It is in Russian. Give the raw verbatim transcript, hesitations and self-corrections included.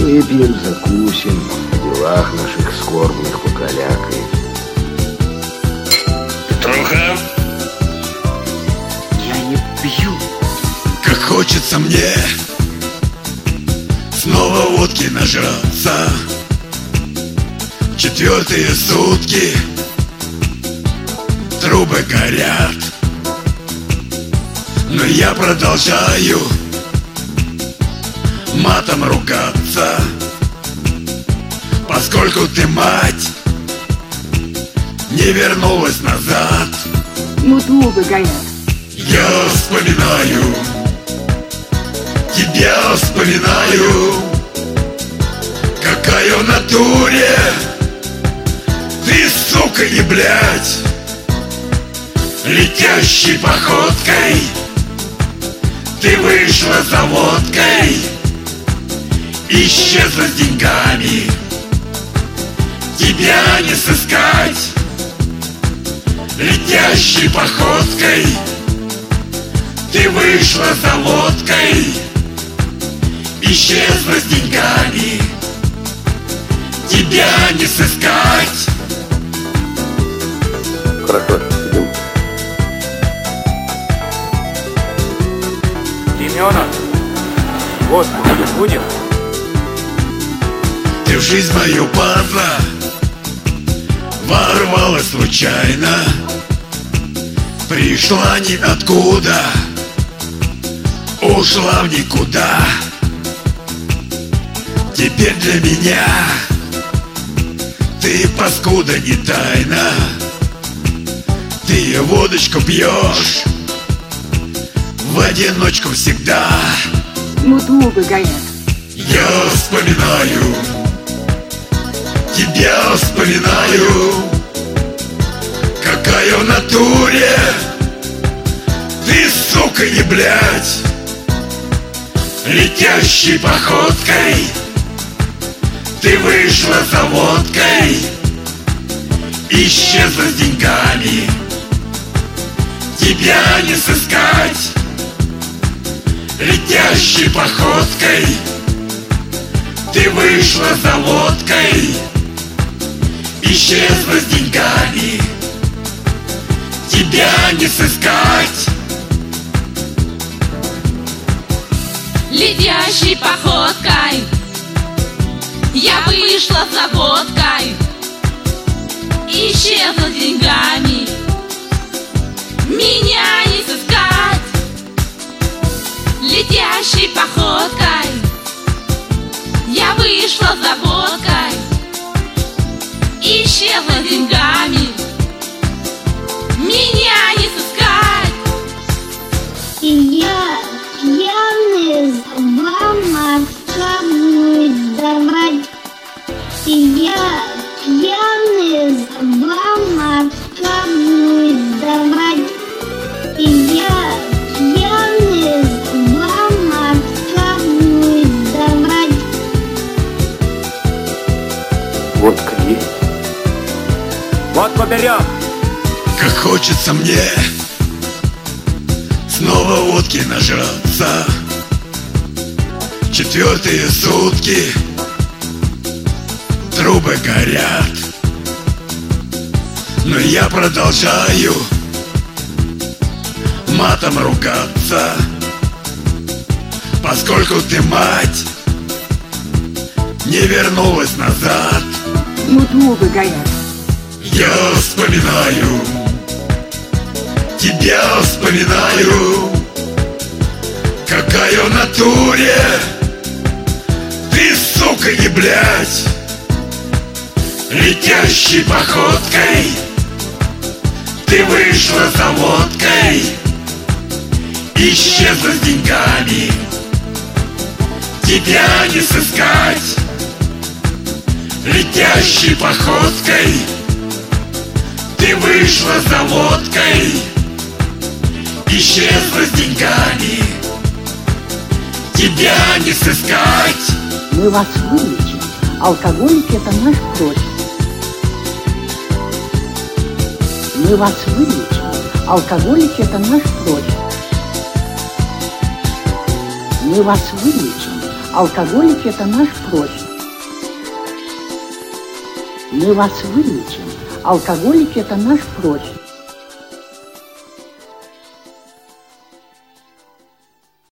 Выпьем, закусим, о делах наших скорбных покалякаем. Петруха? Я не пью. Как хочется мне снова водки нажраться. Четвертые сутки трубы горят, но я продолжаю матом ругаться, поскольку ты, мать, не вернулась назад. Ну, трубы горят. Я вспоминаю, тебя вспоминаю, какая в натуре ты, сука, не блядь, летящей походкой ты вышла за водкой, исчезла с деньгами, тебя не сыскать. Летящей походкой ты вышла за водкой, исчезла с деньгами, тебя не сыскать. Хорошо, идем. Семенов, водку пить будем? Ты в жизнь мою, падла, ворвалась случайно, пришла ниоткуда, ушла в никуда. Теперь для меня ты, паскуда, не тайна. Ты водочку пьешь в одиночку всегда. Ну, трубы горят. Я вспоминаю, тебя вспоминаю, какая в натуре ты, сука, не блядь, летящей походкой ты вышла за водкой, исчезла с деньгами, тебя не сыскать. Летящей походкой ты вышла за водкой, исчезла с деньгами, тебя не сыскать. Летящей походкой я вышла за водкой, исчезла с деньгами, меня не сыскать. Летящей походкой я вышла за водкой, исчезла с деньгами, меня не сыскать. И я пьяный вам отказываюсь давать. И я пьяный вам отказываюсь давать. И я пьяный вам отказываюсь давать. Водка есть. Водку берем. Как хочется мне снова водки нажраться. Четвертые сутки трубы горят, но я продолжаю матом ругаться, поскольку ты, мать, не вернулась назад. Ну, трубы горят. Я вспоминаю, тебя вспоминаю, какая в натуре ты, сука, не блядь, летящей походкой ты вышла за водкой, исчезла с деньгами, тебя не сыскать. Летящей походкой ты вышла за водкой, исчезла с деньгами, тебя не сыскать. Мы вас вылечим. Алкоголики — это наш профиль. Мы вас вылечим. Алкоголики — это наш профиль. Мы вас вылечим. Алкоголики – это наш профиль. Мы вас вылечим. Алкоголики – это наш профиль.